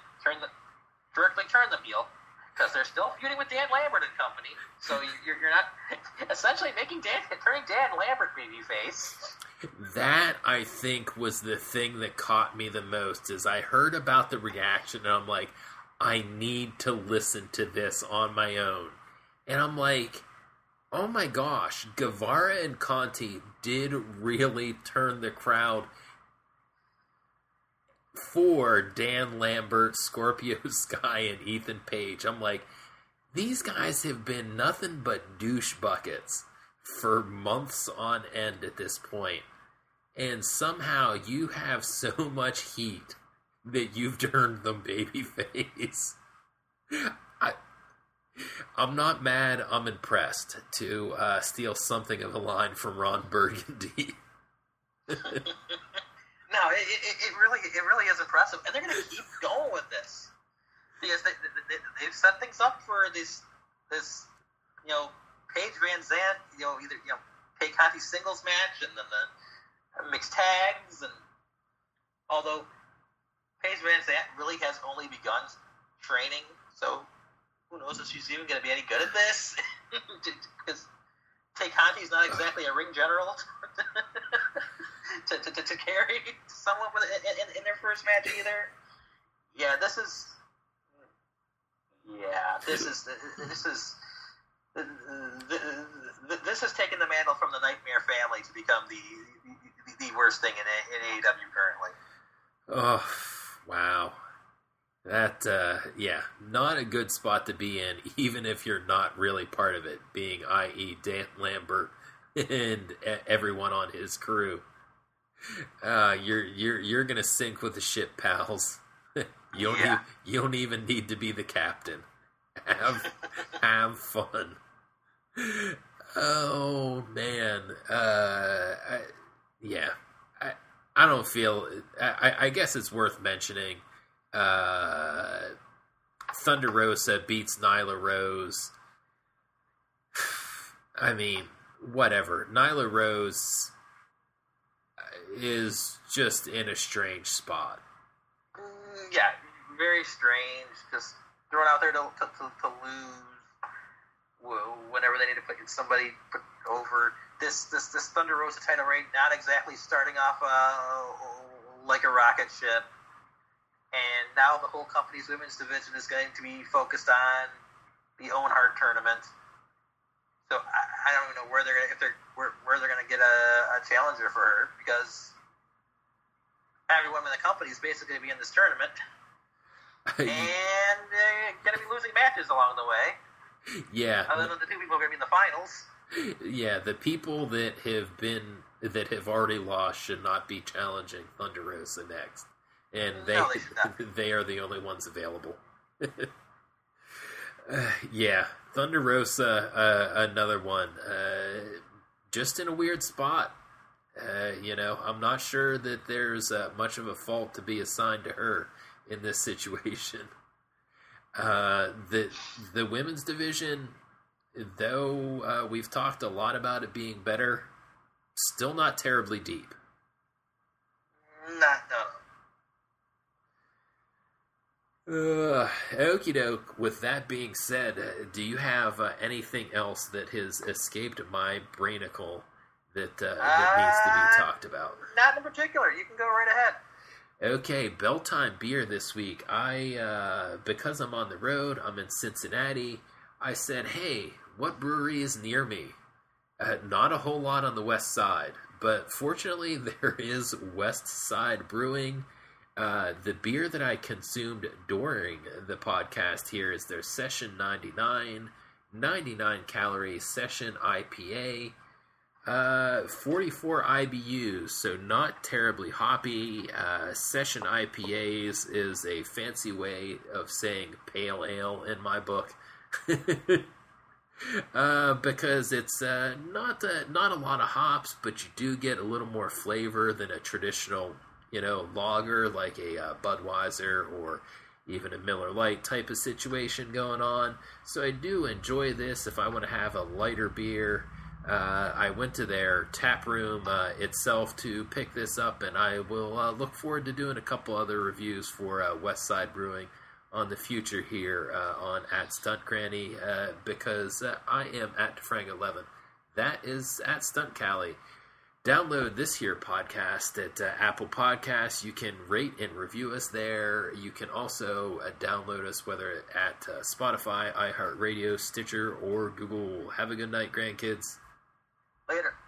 the heel, because they're still feuding with Dan Lambert and company. So you're not essentially turning Dan Lambert babyface. That, I think, was the thing that caught me the most. Is I heard about the reaction, and I'm like, I need to listen to this on my own. And I'm like, oh my gosh, Guevara and Conti did really turn the crowd for Dan Lambert, Scorpio Sky, and Ethan Page. I'm like, these guys have been nothing but douche buckets for months on end at this point. And somehow you have so much heat that you've turned them babyface. I'm not mad, I'm impressed, to steal something of a line from Ron Burgundy. No, it really is impressive, and they're going to keep going with this because they've set things up for this Paige Van Zandt, either Tay Conti singles match and then the mixed tags, and although Paige Van Zandt really has only begun training, so who knows if she's even going to be any good at this? Because Tay Conti's not exactly a ring general. to carry someone in their first match either. Yeah, this is taking the mantle from the Nightmare Family to become the worst thing in AEW currently. Oh, wow. That, not a good spot to be in, even if you're not really part of it, being i.e. Dan Lambert and everyone on his crew. You're gonna sink with the ship, pals. You don't even need to be the captain. Have fun. Oh man, I don't feel. I guess it's worth mentioning. Thunder Rosa beats Nyla Rose. I mean, whatever. Nyla Rose is just in a strange spot. Yeah, very strange. Just thrown out there to lose whenever they need to put somebody over. This Thunder Rosa title reign not exactly starting off like a rocket ship. And now the whole company's women's division is going to be focused on the Owen Hart tournament. So I don't even know where they're gonna get a challenger for her, because everyone in the company is basically going to be in this tournament, and they're going to be losing matches along the way. Yeah. Other than the two people who are going to be in the finals. Yeah, the people that have already lost should not be challenging Thunder Rosa next. And they are the only ones available. Thunder Rosa, another one. Just in a weird spot. I'm not sure that there's much of a fault to be assigned to her in this situation. The women's division, though we've talked a lot about it being better, still not terribly deep. No. Okie doke. With that being said, do you have anything else that has escaped my brainicle that needs to be talked about? Not in particular. You can go right ahead. Okay, Bell Time beer this week. Because I'm on the road, I'm in Cincinnati, I said, hey, what brewery is near me? Not a whole lot on the west side, but fortunately there is West Side Brewing. The beer that I consumed during the podcast here is their Session 99 calorie Session IPA. 44 IBUs, so not terribly hoppy. Session IPAs is a fancy way of saying pale ale in my book. Because it's not a lot of hops, but you do get a little more flavor than a traditional lager like a Budweiser or even a Miller Lite type of situation going on. So I do enjoy this if I want to have a lighter beer. I went to their tap room itself to pick this up, and I will look forward to doing a couple other reviews for Westside Brewing on the future here on at Stunt Cranny, because I am at DeFrang11. That is at Stunt Cali. Download this here podcast at Apple Podcasts. You can rate and review us there. You can also download us whether at Spotify, iHeartRadio, Stitcher, or Google. Have a good night, grandkids. Later.